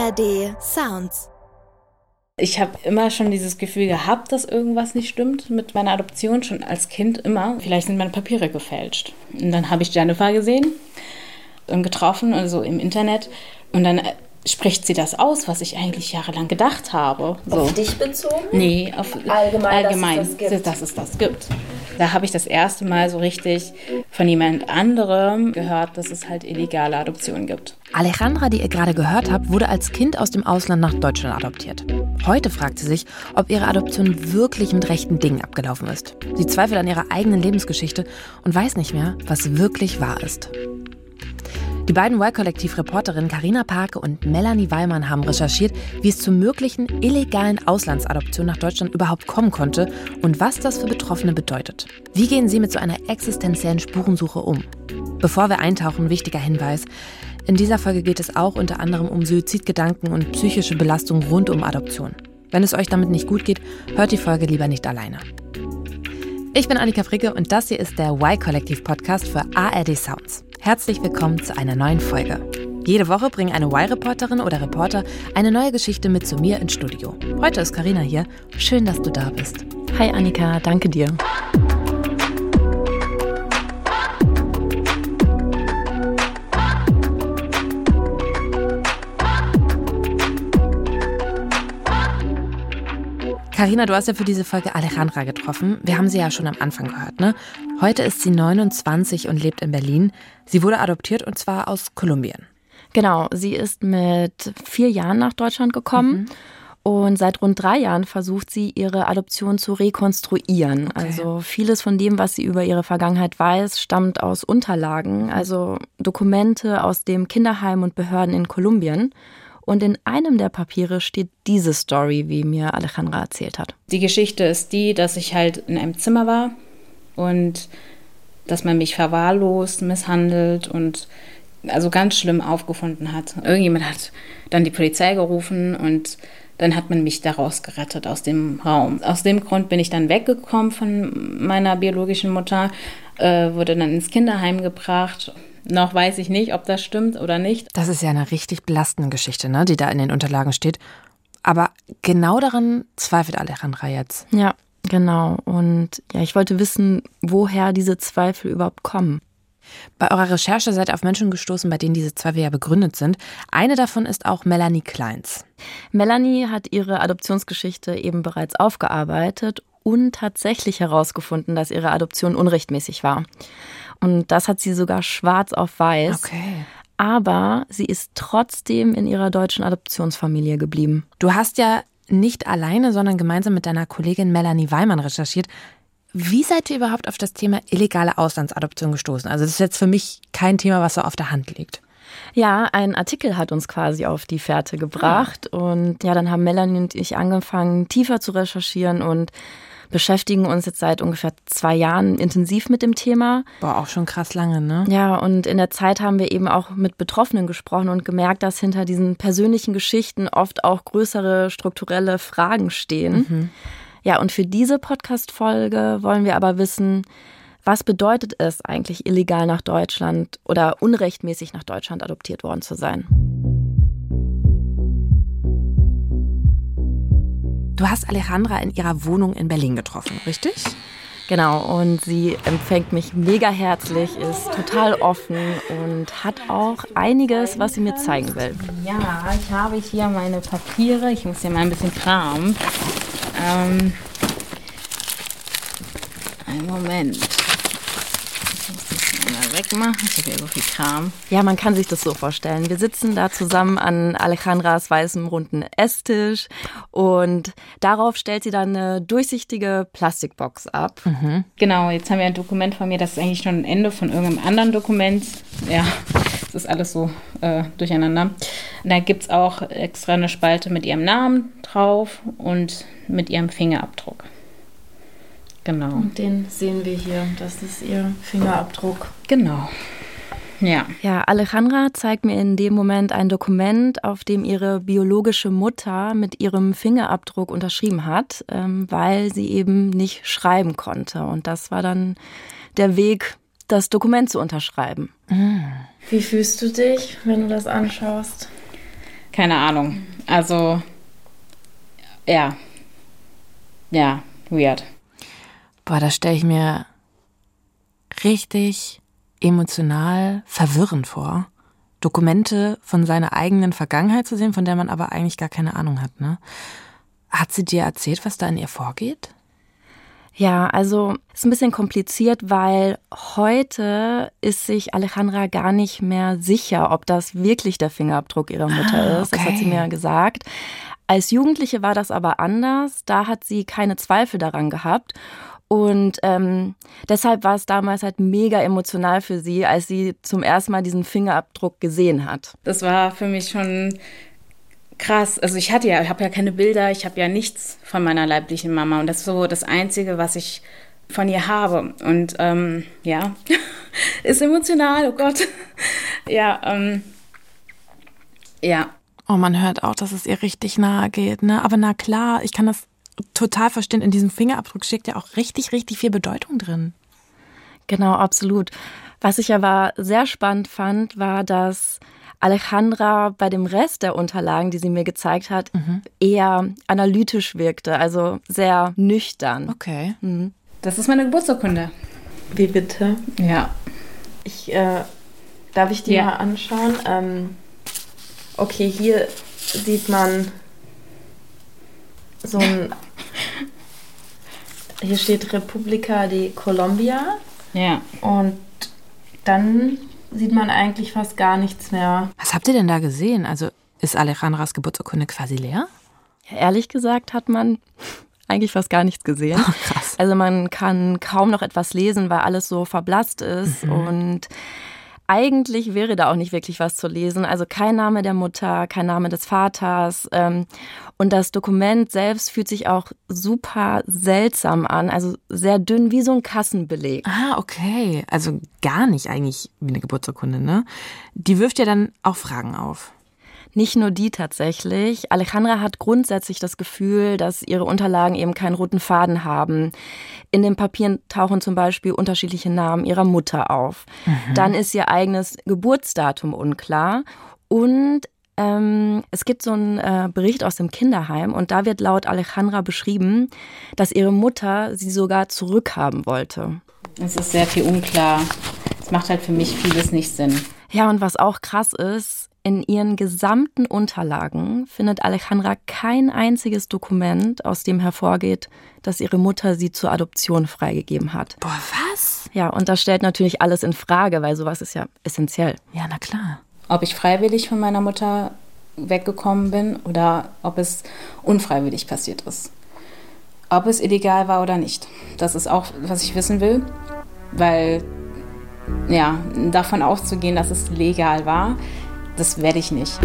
ARD Sounds. Ich habe immer schon dieses Gefühl gehabt, dass irgendwas nicht stimmt mit meiner Adoption, schon als Kind immer. Vielleicht sind meine Papiere gefälscht. Und dann habe ich Jennifer gesehen und getroffen, also im Internet. Und dann spricht sie das aus, was ich eigentlich jahrelang gedacht habe. So. Auf dich bezogen? Nee, auf allgemein, dass es das gibt. Da habe ich das erste Mal so richtig von jemand anderem gehört, dass es halt illegale Adoptionen gibt. Alejandra, die ihr gerade gehört habt, wurde als Kind aus dem Ausland nach Deutschland adoptiert. Heute fragt sie sich, ob ihre Adoption wirklich mit rechten Dingen abgelaufen ist. Sie zweifelt an ihrer eigenen Lebensgeschichte und weiß nicht mehr, was wirklich wahr ist. Die beiden Y-Kollektiv-Reporterinnen Carina Parke und Melanie Weimann haben recherchiert, wie es zur möglichen illegalen Auslandsadoption nach Deutschland überhaupt kommen konnte und was das für Betroffene bedeutet. Wie gehen sie mit so einer existenziellen Spurensuche um? Bevor wir eintauchen, wichtiger Hinweis. In dieser Folge geht es auch unter anderem um Suizidgedanken und psychische Belastung rund um Adoption. Wenn es euch damit nicht gut geht, hört die Folge lieber nicht alleine. Ich bin Annika Fricke und das hier ist der Y-Kollektiv-Podcast für ARD Sounds. Herzlich willkommen zu einer neuen Folge. Jede Woche bringen eine Y-Reporterin oder Reporter eine neue Geschichte mit zu mir ins Studio. Heute ist Carina hier. Schön, dass du da bist. Hi Annika, danke dir. Carina, du hast ja für diese Folge Alejandra getroffen. Wir haben sie ja schon am Anfang gehört, ne? Heute ist sie 29 und lebt in Berlin. Sie wurde adoptiert und zwar aus Kolumbien. Genau, sie ist mit 4 Jahren nach Deutschland gekommen. Und seit rund 3 Jahren versucht sie, ihre Adoption zu rekonstruieren. Okay. Also vieles von dem, was sie über ihre Vergangenheit weiß, stammt aus Unterlagen, also Dokumente aus dem Kinderheim und Behörden in Kolumbien. Und in einem der Papiere steht diese Story, wie mir Alejandra erzählt hat. Die Geschichte ist die, dass ich halt in einem Zimmer war und dass man mich verwahrlost, misshandelt und also ganz schlimm aufgefunden hat. Irgendjemand hat dann die Polizei gerufen und dann hat man mich daraus gerettet aus dem Raum. Aus dem Grund bin ich dann weggekommen von meiner biologischen Mutter, wurde dann ins Kinderheim gebracht. Noch weiß ich nicht, ob das stimmt oder nicht. Das ist ja eine richtig belastende Geschichte, ne, die da in den Unterlagen steht. Aber genau daran zweifelt Alejandra jetzt. Ja, genau. Und ja, ich wollte wissen, woher diese Zweifel überhaupt kommen. Bei eurer Recherche seid ihr auf Menschen gestoßen, bei denen diese Zweifel ja begründet sind. Eine davon ist auch Melanie Kleins. Melanie hat ihre Adoptionsgeschichte eben bereits aufgearbeitet und tatsächlich herausgefunden, dass ihre Adoption unrechtmäßig war. Und das hat sie sogar schwarz auf weiß. Okay. Aber sie ist trotzdem in ihrer deutschen Adoptionsfamilie geblieben. Du hast ja nicht alleine, sondern gemeinsam mit deiner Kollegin Melanie Weimann recherchiert. Wie seid ihr überhaupt auf das Thema illegale Auslandsadoption gestoßen? Also das ist jetzt für mich kein Thema, was so auf der Hand liegt. Ja, ein Artikel hat uns quasi auf die Fährte gebracht. Und ja, dann haben Melanie und ich angefangen, tiefer zu recherchieren und beschäftigen uns jetzt seit ungefähr 2 Jahren intensiv mit dem Thema. Boah, auch schon krass lange, ne? Ja, und in der Zeit haben wir eben auch mit Betroffenen gesprochen und gemerkt, dass hinter diesen persönlichen Geschichten oft auch größere strukturelle Fragen stehen. Ja, und für diese Podcast-Folge wollen wir aber wissen, was bedeutet es eigentlich, illegal nach Deutschland oder unrechtmäßig nach Deutschland adoptiert worden zu sein? Du hast Alejandra in ihrer Wohnung in Berlin getroffen, richtig? Genau, und sie empfängt mich mega herzlich, ist total offen und hat auch einiges, was sie mir zeigen will. Ja, ich habe hier meine Papiere. Ich muss hier mal ein bisschen kramen. Einen Moment. Ich muss das mal wegmachen. Ich habe hier so viel Kram. Ja, man kann sich das so vorstellen. Wir sitzen da zusammen an Alejandras weißem runden Esstisch und darauf stellt sie dann eine durchsichtige Plastikbox ab. Genau, jetzt haben wir ein Dokument von mir. Das ist eigentlich schon ein Ende von irgendeinem anderen Dokument. Ja, das ist alles so durcheinander. Und da gibt es auch extra eine Spalte mit ihrem Namen drauf und mit ihrem Fingerabdruck. Genau. Und den sehen wir hier. Das ist ihr Fingerabdruck. Genau. Ja. Ja, Alejandra zeigt mir in dem Moment ein Dokument, auf dem ihre biologische Mutter mit ihrem Fingerabdruck unterschrieben hat, weil sie eben nicht schreiben konnte. Und das war dann der Weg, das Dokument zu unterschreiben. Wie fühlst du dich, wenn du das anschaust? keine Ahnung. Also, ja, weird. Boah, das stelle ich mir richtig emotional verwirrend vor. Dokumente von seiner eigenen Vergangenheit zu sehen, von der man aber eigentlich gar keine Ahnung hat, ne? Hat sie dir erzählt, was da in ihr vorgeht? Ja, also ist ein bisschen kompliziert, weil heute ist sich Alejandra gar nicht mehr sicher, ob das wirklich der Fingerabdruck ihrer Mutter ist. Das hat sie mir gesagt. Als Jugendliche war das aber anders. Da hat sie keine Zweifel daran gehabt. Und deshalb war es damals halt mega emotional für sie, als sie zum ersten Mal diesen Fingerabdruck gesehen hat. Das war für mich schon krass. Also ich habe ja keine Bilder, ich habe ja nichts von meiner leiblichen Mama. Und das ist so das Einzige, was ich von ihr habe. Und ja, ist emotional, oh Gott. Ja. Oh, man hört auch, dass es ihr richtig nahe geht, ne? Aber na klar, ich kann das total verstehen. In diesem Fingerabdruck steckt ja auch richtig, richtig viel Bedeutung drin. Genau, absolut. Was ich aber sehr spannend fand, war, dass Alejandra bei dem Rest der Unterlagen, die sie mir gezeigt hat, eher analytisch wirkte, also sehr nüchtern. Okay. Mhm. Das ist meine Geburtsurkunde. Wie bitte? Ja. Darf ich die mal anschauen? Okay, hier sieht man so ein... Hier steht República de Colombia. Ja. Und dann sieht man eigentlich fast gar nichts mehr. Was habt ihr denn da gesehen? Also ist Alejandras Geburtsurkunde quasi leer? Ja, ehrlich gesagt hat man eigentlich fast gar nichts gesehen. Oh, krass. Also man kann kaum noch etwas lesen, weil alles so verblasst ist. Und eigentlich wäre da auch nicht wirklich was zu lesen. Also kein Name der Mutter, kein Name des Vaters. Und das Dokument selbst fühlt sich auch super seltsam an. Also sehr dünn, wie so ein Kassenbeleg. Ah, okay. Also gar nicht eigentlich wie eine Geburtsurkunde, ne? Die wirft ja dann auch Fragen auf. Nicht nur die tatsächlich. Alejandra hat grundsätzlich das Gefühl, dass ihre Unterlagen eben keinen roten Faden haben. In den Papieren tauchen zum Beispiel unterschiedliche Namen ihrer Mutter auf. Dann ist ihr eigenes Geburtsdatum unklar. Und es gibt so einen Bericht aus dem Kinderheim und da wird laut Alejandra beschrieben, dass ihre Mutter sie sogar zurückhaben wollte. Es ist sehr viel unklar. Es macht halt für mich vieles nicht Sinn. Ja, und was auch krass ist, in ihren gesamten Unterlagen findet Alejandra kein einziges Dokument, aus dem hervorgeht, dass ihre Mutter sie zur Adoption freigegeben hat. Boah, was? Ja, und das stellt natürlich alles in Frage, weil sowas ist ja essentiell. Ja, na klar. Ob ich freiwillig von meiner Mutter weggekommen bin oder ob es unfreiwillig passiert ist. Ob es illegal war oder nicht. Das ist auch, was ich wissen will, weil ja, davon auszugehen, dass es legal war, das werde ich nicht.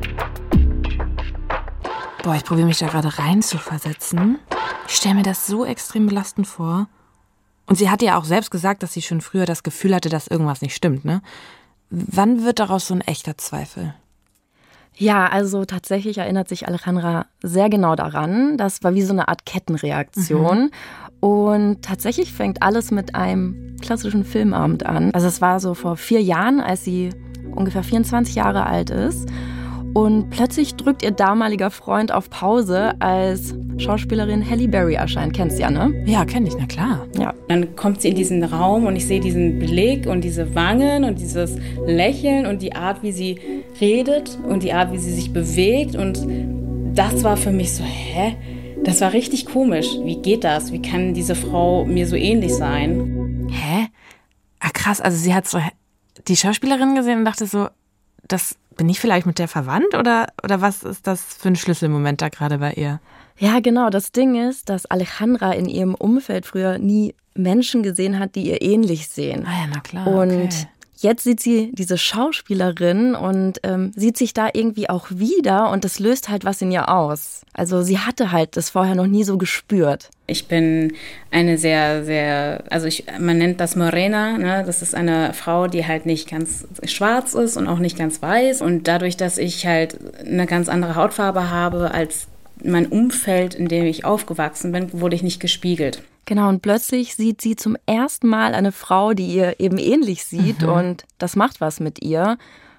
Boah, ich probiere mich da gerade rein zu versetzen. Ich stelle mir das so extrem belastend vor. Und sie hat ja auch selbst gesagt, dass sie schon früher das Gefühl hatte, dass irgendwas nicht stimmt, ne? Wann wird daraus so ein echter Zweifel? Ja, also tatsächlich erinnert sich Alejandra sehr genau daran. Das war wie so eine Art Kettenreaktion. Und tatsächlich fängt alles mit einem klassischen Filmabend an. Also es war so vor 4 Jahren, als sie ungefähr 24 Jahre alt ist. Und plötzlich drückt ihr damaliger Freund auf Pause, als Schauspielerin Halle Berry erscheint. Kennst du ja, ne? Ja, kenne ich, na klar. Ja. Dann kommt sie in diesen Raum und ich sehe diesen Blick und diese Wangen und dieses Lächeln und die Art, wie sie redet und die Art, wie sie sich bewegt. Und das war für mich so, hä? Das war richtig komisch. Wie geht das? Wie kann diese Frau mir so ähnlich sein? Hä? Ah, krass. Also sie hat so die Schauspielerin gesehen und dachte so, bin ich vielleicht mit der verwandt? Oder was ist das für ein Schlüsselmoment da gerade bei ihr? Ja, genau. Das Ding ist, dass Alejandra in ihrem Umfeld früher nie Menschen gesehen hat, die ihr ähnlich sehen. Ah ja, na klar. Und jetzt sieht sie diese Schauspielerin und sieht sich da irgendwie auch wieder und das löst halt was in ihr aus. Also sie hatte halt das vorher noch nie so gespürt. Ich bin eine sehr, sehr, man nennt das Morena, ne? Das ist eine Frau, die halt nicht ganz schwarz ist und auch nicht ganz weiß. Und dadurch, dass ich halt eine ganz andere Hautfarbe habe als mein Umfeld, in dem ich aufgewachsen bin, wurde ich nicht gespiegelt. Genau, und plötzlich sieht sie zum ersten Mal eine Frau, die ihr eben ähnlich sieht und das macht was mit ihr.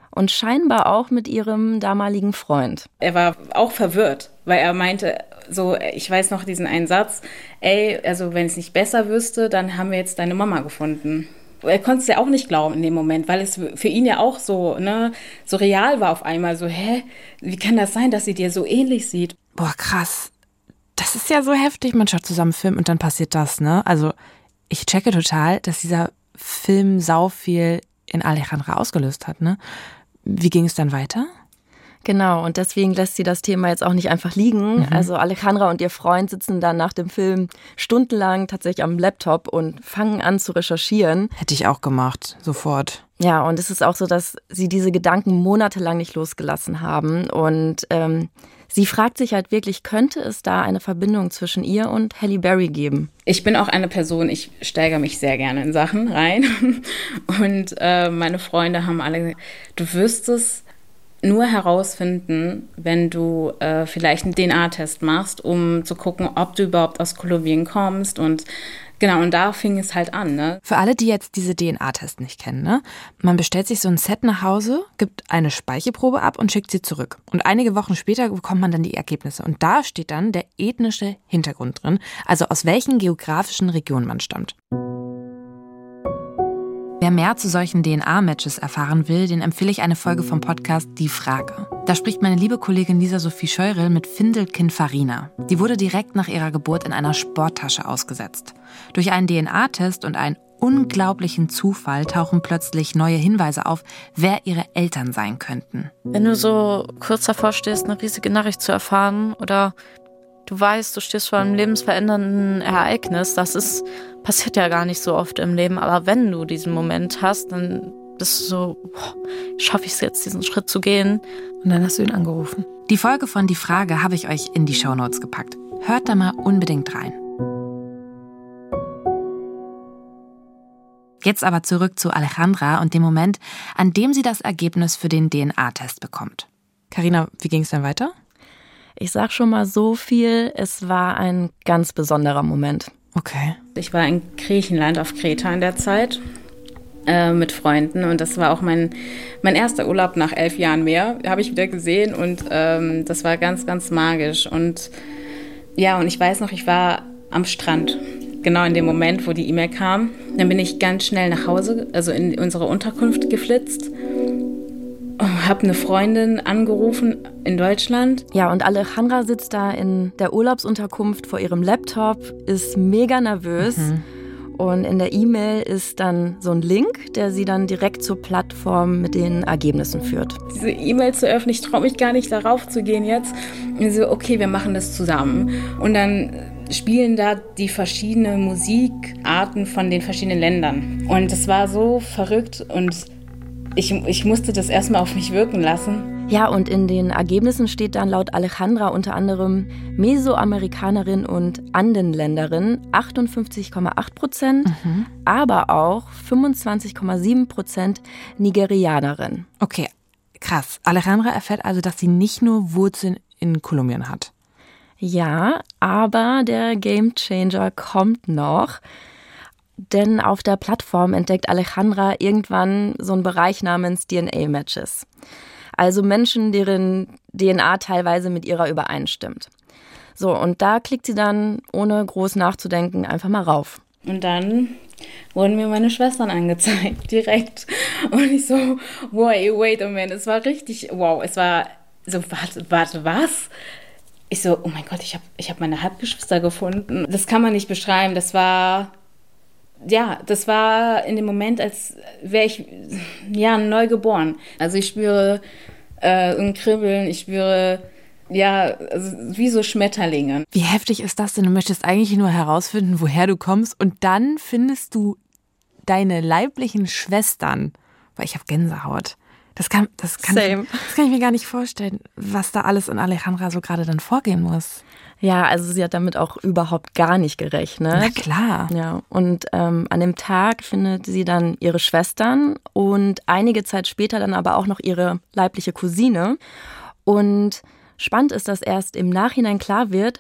und scheinbar auch mit ihrem damaligen Freund. Er war auch verwirrt, weil er meinte, so, ich weiß noch diesen einen Satz, also wenn ich es nicht besser wüsste, dann haben wir jetzt deine Mama gefunden. Er konnte es ja auch nicht glauben in dem Moment, weil es für ihn ja auch so, so real war auf einmal. So, wie kann das sein, dass sie dir so ähnlich sieht? Boah, krass. Das ist ja so heftig. Man schaut zusammen Film und dann passiert das, ne? Also ich checke total, dass dieser Film sau viel in Alejandra ausgelöst hat, ne? Wie ging es dann weiter? Genau, und deswegen lässt sie das Thema jetzt auch nicht einfach liegen. Also Alejandra und ihr Freund sitzen dann nach dem Film stundenlang tatsächlich am Laptop und fangen an zu recherchieren. Hätte ich auch gemacht, sofort. Ja, und es ist auch so, dass sie diese Gedanken monatelang nicht losgelassen haben. Und sie fragt sich halt wirklich, könnte es da eine Verbindung zwischen ihr und Halle Berry geben? Ich bin auch eine Person, ich steigere mich sehr gerne in Sachen rein. Und meine Freunde haben alle gesagt, du wirst es nur herausfinden, wenn du vielleicht einen DNA-Test machst, um zu gucken, ob du überhaupt aus Kolumbien kommst. Und genau, und da fing es halt an, ne? Für alle, die jetzt diese DNA-Tests nicht kennen, ne? Man bestellt sich so ein Set nach Hause, gibt eine Speichelprobe ab und schickt sie zurück. Und einige Wochen später bekommt man dann die Ergebnisse. Und da steht dann der ethnische Hintergrund drin, also aus welchen geografischen Regionen man stammt. Wer mehr zu solchen DNA-Matches erfahren will, den empfehle ich eine Folge vom Podcast Die Frage. Da spricht meine liebe Kollegin Lisa-Sophie Scheurel mit Findelkind Farina. Die wurde direkt nach ihrer Geburt in einer Sporttasche ausgesetzt. Durch einen DNA-Test und einen unglaublichen Zufall tauchen plötzlich neue Hinweise auf, wer ihre Eltern sein könnten. Wenn du so kurz davor stehst, eine riesige Nachricht zu erfahren oder du weißt, du stehst vor einem lebensverändernden Ereignis, passiert ja gar nicht so oft im Leben, aber wenn du diesen Moment hast, dann bist du so, schaffe ich es jetzt, diesen Schritt zu gehen? Und dann hast du ihn angerufen. Die Folge von Die Frage habe ich euch in die Shownotes gepackt. Hört da mal unbedingt rein. Jetzt aber zurück zu Alejandra und dem Moment, an dem sie das Ergebnis für den DNA-Test bekommt. Carina, wie ging es dann weiter? Ich sag schon mal so viel, es war ein ganz besonderer Moment. Okay. Ich war in Griechenland auf Kreta in der Zeit mit Freunden und das war auch mein erster Urlaub nach 11 Jahren mehr. Habe ich wieder gesehen und das war ganz, ganz magisch. Und ja, und ich weiß noch, ich war am Strand, genau in dem Moment, wo die E-Mail kam. Dann bin ich ganz schnell nach Hause, also in unsere Unterkunft geflitzt. Habe eine Freundin angerufen in Deutschland. Ja, und Alejandra sitzt da in der Urlaubsunterkunft vor ihrem Laptop, ist mega nervös. Und in der E-Mail ist dann so ein Link, der sie dann direkt zur Plattform mit den Ergebnissen führt. Diese E-Mail zu öffnen, ich traue mich gar nicht darauf zu gehen jetzt. Und so, okay, wir machen das zusammen. Und dann spielen da die verschiedenen Musikarten von den verschiedenen Ländern. Und es war so verrückt und ich musste das erstmal auf mich wirken lassen. Ja, und in den Ergebnissen steht dann laut Alejandra unter anderem Mesoamerikanerin und Andenländerin 58,8%, aber auch 25,7% Nigerianerin. Okay, krass. Alejandra erfährt also, dass sie nicht nur Wurzeln in Kolumbien hat. Ja, aber der Gamechanger kommt noch. Denn auf der Plattform entdeckt Alejandra irgendwann so einen Bereich namens DNA-Matches. Also Menschen, deren DNA teilweise mit ihrer übereinstimmt. So, und da klickt sie dann, ohne groß nachzudenken, einfach mal rauf. Und dann wurden mir meine Schwestern angezeigt, direkt. Und ich so, wait a minute, es war richtig, wow, es war so, warte, was? Ich so, oh mein Gott, ich hab meine Halbgeschwister gefunden. Das kann man nicht beschreiben, das war in dem Moment, als wäre ich neu geboren. Also ich spüre ein Kribbeln, ich spüre also wie so Schmetterlinge. Wie heftig ist das denn? Du möchtest eigentlich nur herausfinden, woher du kommst und dann findest du deine leiblichen Schwestern. Weil ich habe Gänsehaut. Das kann ich mir gar nicht vorstellen, was da alles in Alejandra so gerade dann vorgehen muss. Ja, also sie hat damit auch überhaupt gar nicht gerechnet. Na klar. Ja, und an dem Tag findet sie dann ihre Schwestern und einige Zeit später dann aber auch noch ihre leibliche Cousine. Und spannend ist, dass erst im Nachhinein klar wird,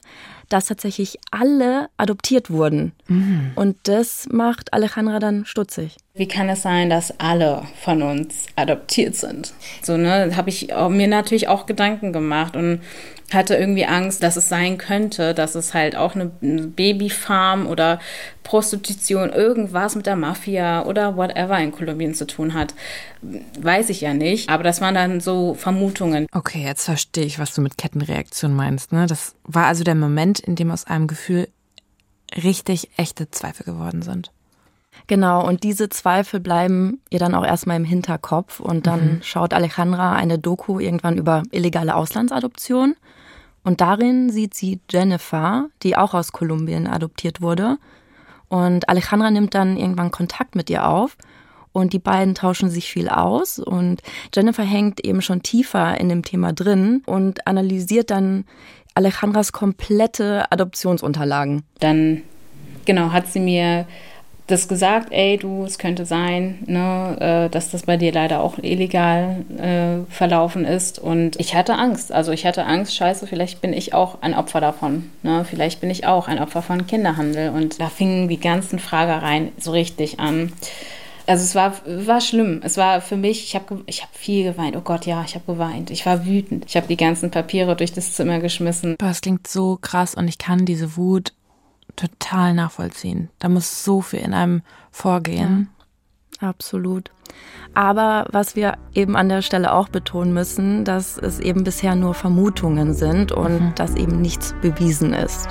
dass tatsächlich alle adoptiert wurden. Mhm. Und das macht Alejandra dann stutzig. Wie kann es sein, dass alle von uns adoptiert sind? So, ne, habe ich mir natürlich auch Gedanken gemacht und hatte irgendwie Angst, dass es sein könnte, dass es halt auch eine Babyfarm oder Prostitution, irgendwas mit der Mafia oder whatever in Kolumbien zu tun hat. Weiß ich ja nicht, aber das waren dann so Vermutungen. Okay, jetzt verstehe ich, was du mit Kettenreaktion meinst, ne? Das war also der Moment, in dem aus einem Gefühl richtig echte Zweifel geworden sind. Genau, und diese Zweifel bleiben ihr dann auch erstmal im Hinterkopf. Und dann schaut Alejandra eine Doku irgendwann über illegale Auslandsadoption. Und darin sieht sie Jennifer, die auch aus Kolumbien adoptiert wurde. Und Alejandra nimmt dann irgendwann Kontakt mit ihr auf. Und die beiden tauschen sich viel aus. Und Jennifer hängt eben schon tiefer in dem Thema drin und analysiert dann Alejandras komplette Adoptionsunterlagen. Dann, genau, hat sie mir das gesagt, es könnte sein, ne, dass das bei dir leider auch illegal verlaufen ist. Und ich hatte Angst. Also ich hatte Angst, scheiße, vielleicht bin ich auch ein Opfer davon. Ne? Vielleicht bin ich auch ein Opfer von Kinderhandel. Und da fingen die ganzen Fragereien so richtig an. Also es war schlimm. Es war für mich, ich hab viel geweint. Oh Gott, ja, ich habe geweint. Ich war wütend. Ich habe die ganzen Papiere durch das Zimmer geschmissen. Das klingt so krass und ich kann diese Wut total nachvollziehen. Da muss so viel in einem vorgehen. Ja, absolut. Aber was wir eben an der Stelle auch betonen müssen, dass es eben bisher nur Vermutungen sind und dass eben nichts bewiesen ist.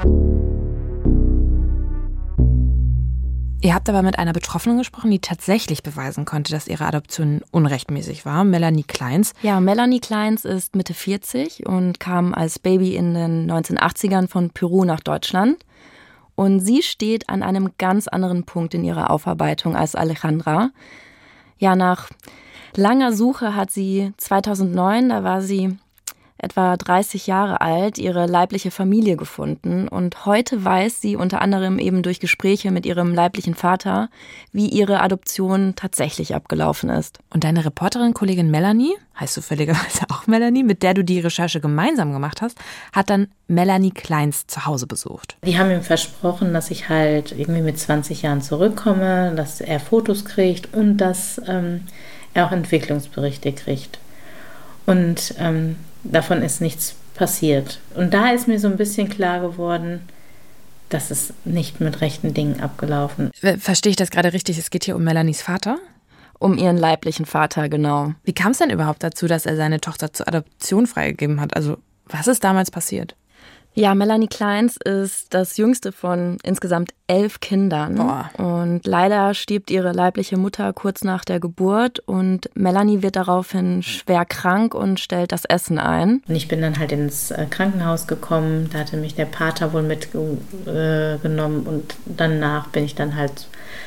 Ihr habt aber mit einer Betroffenen gesprochen, die tatsächlich beweisen konnte, dass ihre Adoption unrechtmäßig war, Melanie Kleins. Ja, Melanie Kleins ist Mitte 40 und kam als Baby in den 1980ern von Peru nach Deutschland. Und sie steht an einem ganz anderen Punkt in ihrer Aufarbeitung als Alejandra. Ja, nach langer Suche hat sie 2009, da war sie etwa 30 Jahre alt, ihre leibliche Familie gefunden. Und heute weiß sie unter anderem eben durch Gespräche mit ihrem leiblichen Vater, wie ihre Adoption tatsächlich abgelaufen ist. Und deine Reporterin-Kollegin Melanie, heißt zufälligerweise auch Melanie, mit der du die Recherche gemeinsam gemacht hast, hat dann Melanie Kleins zu Hause besucht. Die haben ihm versprochen, dass ich halt irgendwie mit 20 Jahren zurückkomme, dass er Fotos kriegt und dass er auch Entwicklungsberichte kriegt. Und davon ist nichts passiert. Und da ist mir so ein bisschen klar geworden, dass es nicht mit rechten Dingen abgelaufen ist. Verstehe ich das gerade richtig? Es geht hier um Melanies Vater? Um ihren leiblichen Vater, genau. Wie kam es denn überhaupt dazu, dass er seine Tochter zur Adoption freigegeben hat? Also, was ist damals passiert? Ja, Melanie Kleins ist das jüngste von insgesamt 11 Kindern. Boah. Und leider stirbt ihre leibliche Mutter kurz nach der Geburt und Melanie wird daraufhin schwer krank und stellt das Essen ein. Und ich bin dann halt ins Krankenhaus gekommen, da hatte mich der Pater wohl mitgenommen und danach bin ich dann halt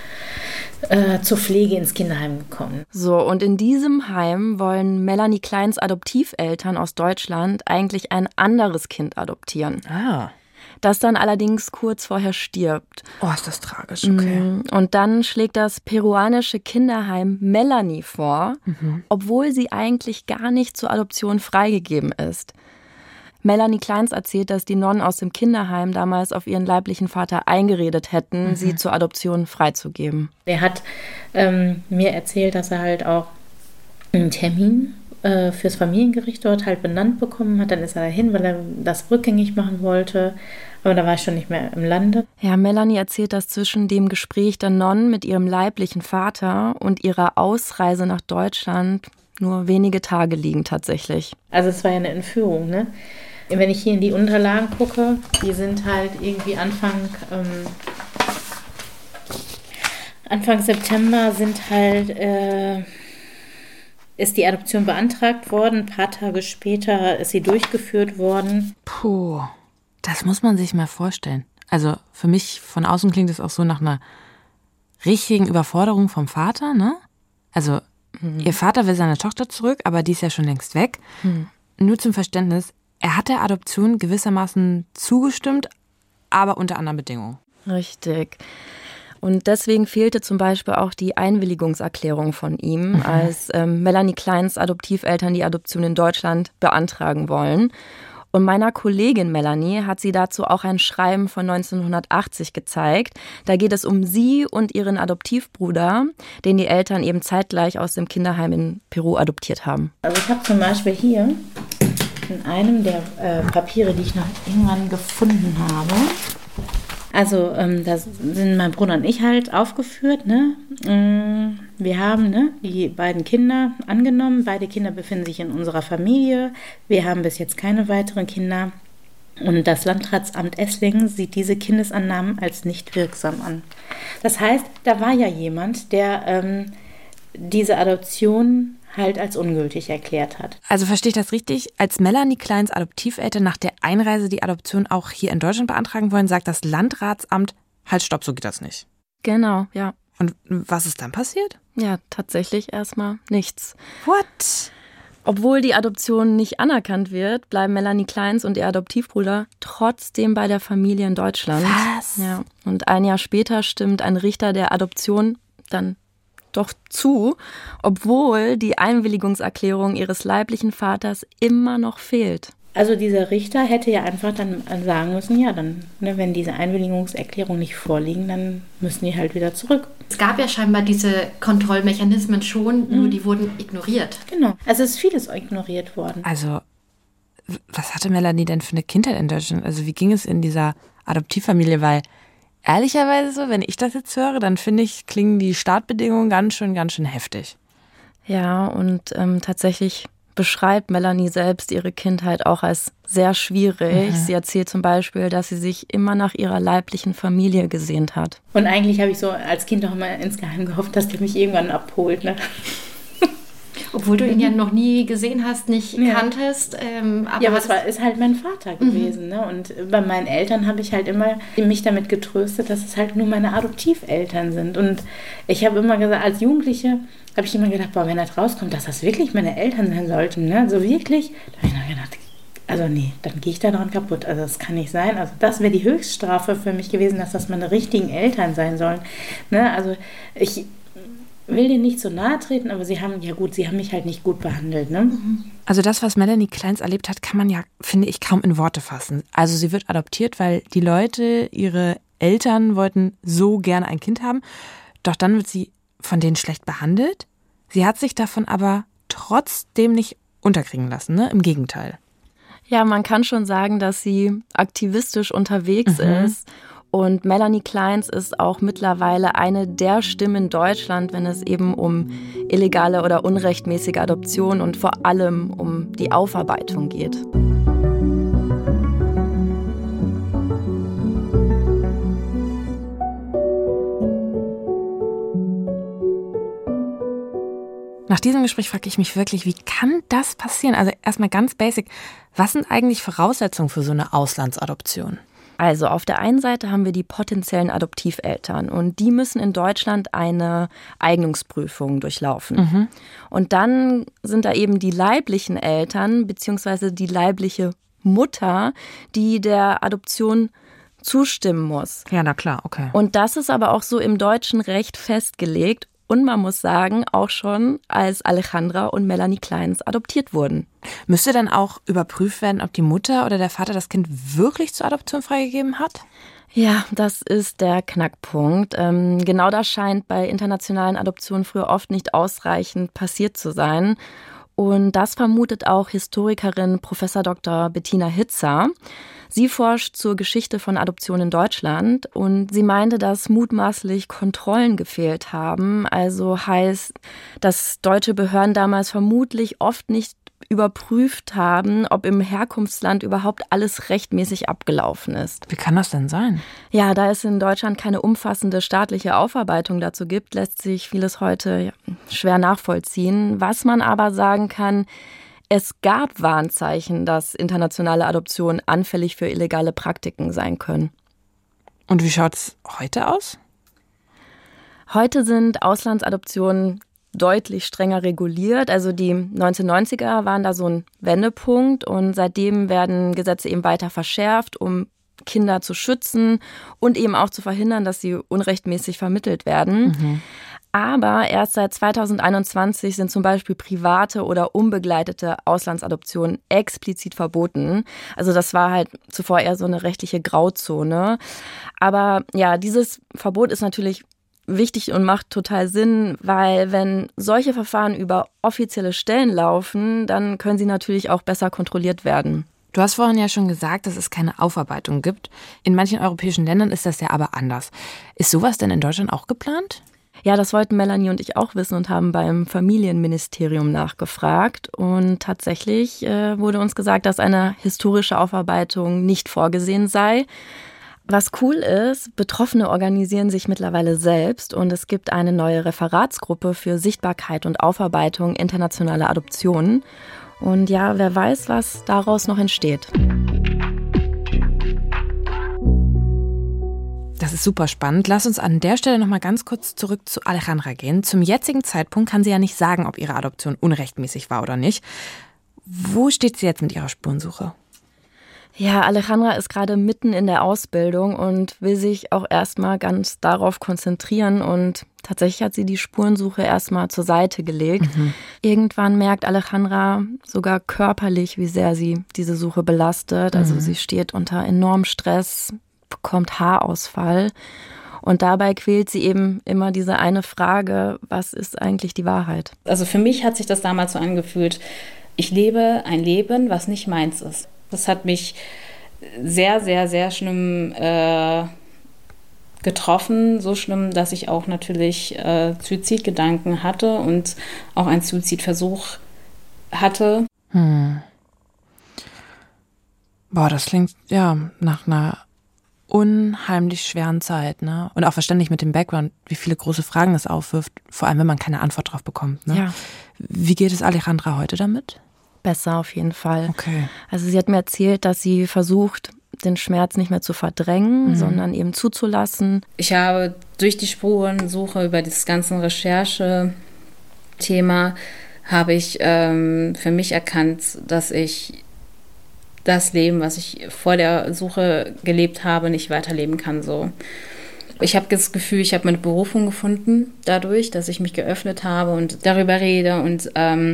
zur Pflege ins Kinderheim gekommen. So, und in diesem Heim wollen Melanie Kleins Adoptiveltern aus Deutschland eigentlich ein anderes Kind adoptieren. Ah. Das dann allerdings kurz vorher stirbt. Oh, ist das tragisch, okay. Und dann schlägt das peruanische Kinderheim Melanie vor, obwohl sie eigentlich gar nicht zur Adoption freigegeben ist. Melanie Kleins erzählt, dass die Nonnen aus dem Kinderheim damals auf ihren leiblichen Vater eingeredet hätten, sie zur Adoption freizugeben. Er hat mir erzählt, dass er halt auch einen Termin fürs Familiengericht dort halt benannt bekommen hat. Dann ist er dahin, weil er das rückgängig machen wollte. Aber da war ich schon nicht mehr im Lande. Ja, Melanie erzählt, dass zwischen dem Gespräch der Nonnen mit ihrem leiblichen Vater und ihrer Ausreise nach Deutschland nur wenige Tage liegen tatsächlich. Also es war ja eine Entführung, ne? Wenn ich hier in die Unterlagen gucke, die sind halt irgendwie Anfang September ist die Adoption beantragt worden. Ein paar Tage später ist sie durchgeführt worden. Puh, das muss man sich mal vorstellen. Also für mich von außen klingt es auch so nach einer richtigen Überforderung vom Vater, ne? Also ihr Vater will seine Tochter zurück, aber die ist ja schon längst weg. Nur zum Verständnis, er hat der Adoption gewissermaßen zugestimmt, aber unter anderen Bedingungen. Richtig. Und deswegen fehlte zum Beispiel auch die Einwilligungserklärung von ihm, als Melanie Kleins Adoptiveltern die Adoption in Deutschland beantragen wollen. Und meiner Kollegin Melanie hat sie dazu auch ein Schreiben von 1980 gezeigt. Da geht es um sie und ihren Adoptivbruder, den die Eltern eben zeitgleich aus dem Kinderheim in Peru adoptiert haben. Also ich habe zum Beispiel hier in einem der Papiere, die ich noch irgendwann gefunden habe. Also da sind mein Bruder und ich halt aufgeführt. Ne? Wir haben die beiden Kinder angenommen. Beide Kinder befinden sich in unserer Familie. Wir haben bis jetzt keine weiteren Kinder. Und das Landratsamt Esslingen sieht diese Kindesannahmen als nicht wirksam an. Das heißt, da war ja jemand, der diese Adoption halt als ungültig erklärt hat. Also verstehe ich das richtig? Als Melanie Kleins Adoptiveltern nach der Einreise die Adoption auch hier in Deutschland beantragen wollen, sagt das Landratsamt, halt stopp, so geht das nicht. Genau, ja. Und was ist dann passiert? Ja, tatsächlich erstmal nichts. What? Obwohl die Adoption nicht anerkannt wird, bleiben Melanie Kleins und ihr Adoptivbruder trotzdem bei der Familie in Deutschland. Was? Ja. Und ein Jahr später stimmt ein Richter der Adoption dann doch zu, obwohl die Einwilligungserklärung ihres leiblichen Vaters immer noch fehlt. Also dieser Richter hätte ja einfach dann sagen müssen, ja, dann, wenn diese Einwilligungserklärungen nicht vorliegen, dann müssen die halt wieder zurück. Es gab ja scheinbar diese Kontrollmechanismen schon, nur die wurden ignoriert. Genau, also es ist vieles ignoriert worden. Also, was hatte Melanie denn für eine Kindheit in Deutschland? Also wie ging es in dieser Adoptivfamilie? Weil ehrlicherweise so, wenn ich das jetzt höre, dann finde ich, klingen die Startbedingungen ganz schön heftig. Ja, und tatsächlich beschreibt Melanie selbst ihre Kindheit auch als sehr schwierig. Sie erzählt zum Beispiel, dass sie sich immer nach ihrer leiblichen Familie gesehnt hat. Und eigentlich habe ich so als Kind auch immer insgeheim gehofft, dass der mich irgendwann abholt. Ne? Obwohl du ihn ja noch nie gesehen hast, nicht kanntest. Aber es ist halt mein Vater gewesen. Ne? Und bei meinen Eltern habe ich halt immer mich damit getröstet, dass es halt nur meine Adoptiveltern sind. Und ich habe immer gesagt, als Jugendliche habe ich immer gedacht, boah, wenn das rauskommt, dass das wirklich meine Eltern sein sollten. Ne? So wirklich. Da habe ich noch gedacht, also nee, dann gehe ich da dran kaputt. Also das kann nicht sein. Also das wäre die Höchststrafe für mich gewesen, dass das meine richtigen Eltern sein sollen. Ne? Also ich will denen nicht so nahe treten, aber sie haben mich halt nicht gut behandelt. Ne? Also das, was Melanie Kleins erlebt hat, kann man ja, finde ich, kaum in Worte fassen. Also sie wird adoptiert, weil die Leute, ihre Eltern wollten so gerne ein Kind haben, doch dann wird sie von denen schlecht behandelt. Sie hat sich davon aber trotzdem nicht unterkriegen lassen, ne? Im Gegenteil. Ja, man kann schon sagen, dass sie aktivistisch unterwegs ist. Und Melanie Kleins ist auch mittlerweile eine der Stimmen in Deutschland, wenn es eben um illegale oder unrechtmäßige Adoption und vor allem um die Aufarbeitung geht. Nach diesem Gespräch frage ich mich wirklich, wie kann das passieren? Also erstmal ganz basic, was sind eigentlich Voraussetzungen für so eine Auslandsadoption? Also auf der einen Seite haben wir die potenziellen Adoptiveltern und die müssen in Deutschland eine Eignungsprüfung durchlaufen. Und dann sind da eben die leiblichen Eltern bzw. die leibliche Mutter, die der Adoption zustimmen muss. Ja, na klar, okay. Und das ist aber auch so im deutschen Recht festgelegt. Und man muss sagen, auch schon als Alejandra und Melanie Kleins adoptiert wurden. Müsste dann auch überprüft werden, ob die Mutter oder der Vater das Kind wirklich zur Adoption freigegeben hat? Ja, das ist der Knackpunkt. Genau das scheint bei internationalen Adoptionen früher oft nicht ausreichend passiert zu sein. Und das vermutet auch Historikerin Prof. Dr. Bettina Hitzer. Sie forscht zur Geschichte von Adoption in Deutschland und sie meinte, dass mutmaßlich Kontrollen gefehlt haben. Also heißt, dass deutsche Behörden damals vermutlich oft nicht überprüft haben, ob im Herkunftsland überhaupt alles rechtmäßig abgelaufen ist. Wie kann das denn sein? Ja, da es in Deutschland keine umfassende staatliche Aufarbeitung dazu gibt, lässt sich vieles heute schwer nachvollziehen. Was man aber sagen kann, es gab Warnzeichen, dass internationale Adoptionen anfällig für illegale Praktiken sein können. Und wie schaut's heute aus? Heute sind Auslandsadoptionen deutlich strenger reguliert. Also die 1990er waren da so ein Wendepunkt und seitdem werden Gesetze eben weiter verschärft, um Kinder zu schützen und eben auch zu verhindern, dass sie unrechtmäßig vermittelt werden. Aber erst seit 2021 sind zum Beispiel private oder unbegleitete Auslandsadoptionen explizit verboten. Also das war halt zuvor eher so eine rechtliche Grauzone. Aber ja, dieses Verbot ist natürlich wichtig und macht total Sinn, weil wenn solche Verfahren über offizielle Stellen laufen, dann können sie natürlich auch besser kontrolliert werden. Du hast vorhin ja schon gesagt, dass es keine Aufarbeitung gibt. In manchen europäischen Ländern ist das ja aber anders. Ist sowas denn in Deutschland auch geplant? Ja, das wollten Melanie und ich auch wissen und haben beim Familienministerium nachgefragt. Und tatsächlich wurde uns gesagt, dass eine historische Aufarbeitung nicht vorgesehen sei. Was cool ist, Betroffene organisieren sich mittlerweile selbst und es gibt eine neue Referatsgruppe für Sichtbarkeit und Aufarbeitung internationaler Adoptionen. Und ja, wer weiß, was daraus noch entsteht. Das ist super spannend. Lass uns an der Stelle noch mal ganz kurz zurück zu Alejandra gehen. Zum jetzigen Zeitpunkt kann sie ja nicht sagen, ob ihre Adoption unrechtmäßig war oder nicht. Wo steht sie jetzt mit ihrer Spurensuche? Ja, Alejandra ist gerade mitten in der Ausbildung und will sich auch erstmal ganz darauf konzentrieren. Und tatsächlich hat sie die Spurensuche erstmal zur Seite gelegt. Irgendwann merkt Alejandra sogar körperlich, wie sehr sie diese Suche belastet. Also sie steht unter enormem Stress, bekommt Haarausfall. Und dabei quält sie eben immer diese eine Frage, was ist eigentlich die Wahrheit? Also für mich hat sich das damals so angefühlt, ich lebe ein Leben, was nicht meins ist. Das hat mich sehr, sehr, sehr schlimm getroffen. So schlimm, dass ich auch natürlich Suizidgedanken hatte und auch einen Suizidversuch hatte. Boah, das klingt ja nach einer unheimlich schweren Zeit, ne? Und auch verständlich mit dem Background, wie viele große Fragen das aufwirft, vor allem wenn man keine Antwort drauf bekommt, ne? Ja. Wie geht es Alejandra heute damit? Besser auf jeden Fall. Okay. Also sie hat mir erzählt, dass sie versucht, den Schmerz nicht mehr zu verdrängen, sondern eben zuzulassen. Ich habe durch die Spurensuche über dieses ganze Recherche-Thema habe ich für mich erkannt, dass ich das Leben, was ich vor der Suche gelebt habe, nicht weiterleben kann. So. Ich habe das Gefühl, ich habe meine Berufung gefunden dadurch, dass ich mich geöffnet habe und darüber rede und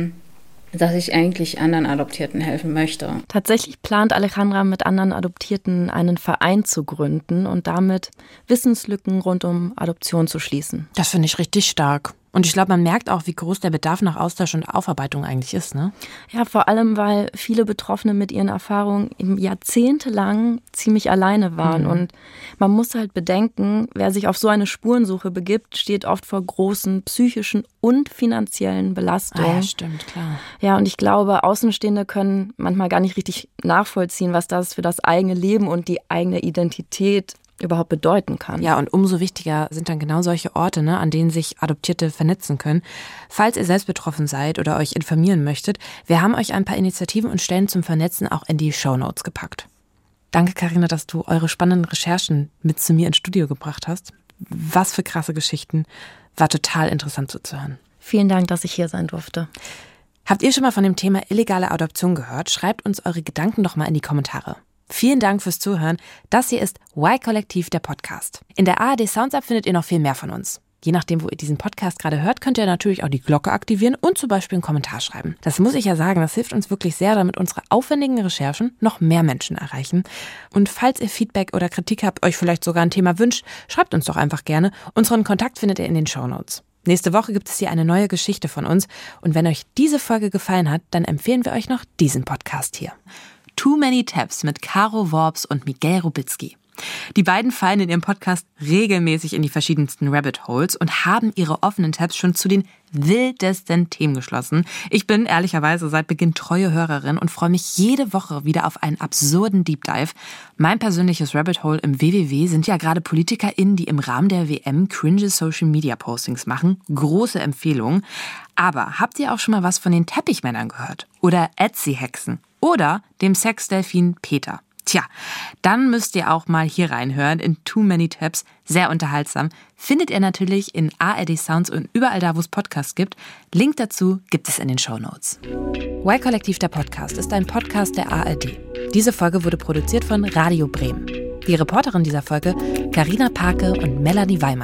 dass ich eigentlich anderen Adoptierten helfen möchte. Tatsächlich plant Alejandra mit anderen Adoptierten einen Verein zu gründen und damit Wissenslücken rund um Adoption zu schließen. Das finde ich richtig stark. Und ich glaube, man merkt auch, wie groß der Bedarf nach Austausch und Aufarbeitung eigentlich ist, ne? Ja, vor allem, weil viele Betroffene mit ihren Erfahrungen eben jahrzehntelang ziemlich alleine waren. Und man muss halt bedenken, wer sich auf so eine Spurensuche begibt, steht oft vor großen psychischen und finanziellen Belastungen. Ja, stimmt, klar. Ja, und ich glaube, Außenstehende können manchmal gar nicht richtig nachvollziehen, was das für das eigene Leben und die eigene Identität überhaupt bedeuten kann. Ja, und umso wichtiger sind dann genau solche Orte, ne, an denen sich Adoptierte vernetzen können. Falls ihr selbst betroffen seid oder euch informieren möchtet, wir haben euch ein paar Initiativen und Stellen zum Vernetzen auch in die Shownotes gepackt. Danke, Carina, dass du eure spannenden Recherchen mit zu mir ins Studio gebracht hast. Was für krasse Geschichten. War total interessant zuzuhören. Vielen Dank, dass ich hier sein durfte. Habt ihr schon mal von dem Thema illegale Adoption gehört? Schreibt uns eure Gedanken doch mal in die Kommentare. Vielen Dank fürs Zuhören. Das hier ist Y-Kollektiv, der Podcast. In der ARD Sounds App findet ihr noch viel mehr von uns. Je nachdem, wo ihr diesen Podcast gerade hört, könnt ihr natürlich auch die Glocke aktivieren und zum Beispiel einen Kommentar schreiben. Das muss ich ja sagen, das hilft uns wirklich sehr, damit unsere aufwendigen Recherchen noch mehr Menschen erreichen. Und falls ihr Feedback oder Kritik habt, euch vielleicht sogar ein Thema wünscht, schreibt uns doch einfach gerne. Unseren Kontakt findet ihr in den Shownotes. Nächste Woche gibt es hier eine neue Geschichte von uns. Und wenn euch diese Folge gefallen hat, dann empfehlen wir euch noch diesen Podcast hier. Too Many Tabs mit Caro Worps und Miguel Rubitzky. Die beiden fallen in ihrem Podcast regelmäßig in die verschiedensten Rabbit Holes und haben ihre offenen Tabs schon zu den wildesten Themen geschlossen. Ich bin ehrlicherweise seit Beginn treue Hörerin und freue mich jede Woche wieder auf einen absurden Deep Dive. Mein persönliches Rabbit Hole im WWW sind ja gerade PolitikerInnen, die im Rahmen der WM cringe Social Media Postings machen. Große Empfehlung. Aber habt ihr auch schon mal was von den Teppichmännern gehört? Oder Etsy-Hexen? Oder dem Sexdelfin Peter? Tja, dann müsst ihr auch mal hier reinhören in Too Many Tabs. Sehr unterhaltsam. Findet ihr natürlich in ARD Sounds und überall da, wo es Podcasts gibt. Link dazu gibt es in den Shownotes. Y-Kollektiv, der Podcast, ist ein Podcast der ARD. Diese Folge wurde produziert von Radio Bremen. Die Reporterin dieser Folge, Carina Parke und Melanie Weimann.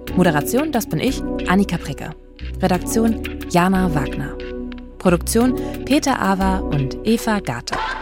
Moderation, das bin ich, Annika Pricke. Redaktion, Jana Wagner. Produktion, Peter Awer und Eva Garte.